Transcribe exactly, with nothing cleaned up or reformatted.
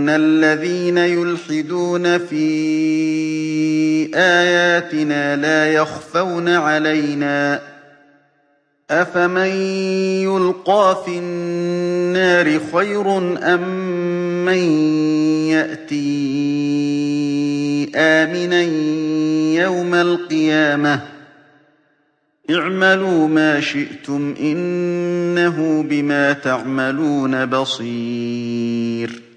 إِنَّ الَّذِينَ يُلْحِدُونَ فِي آيَاتِنَا لَا يَخْفَوْنَ عَلَيْنَا ۗ أَفَمَن يُلْقَىٰ فِي النَّارِ خَيْرٌ أَم مَّن يَأْتِي آمِنًا يَوْمَ الْقِيَامَةِ ۚ اعْمَلُوا مَا شِئْتُمْ ۖ إِنَّهُ بِمَا تَعْمَلُونَ بَصِيرٌ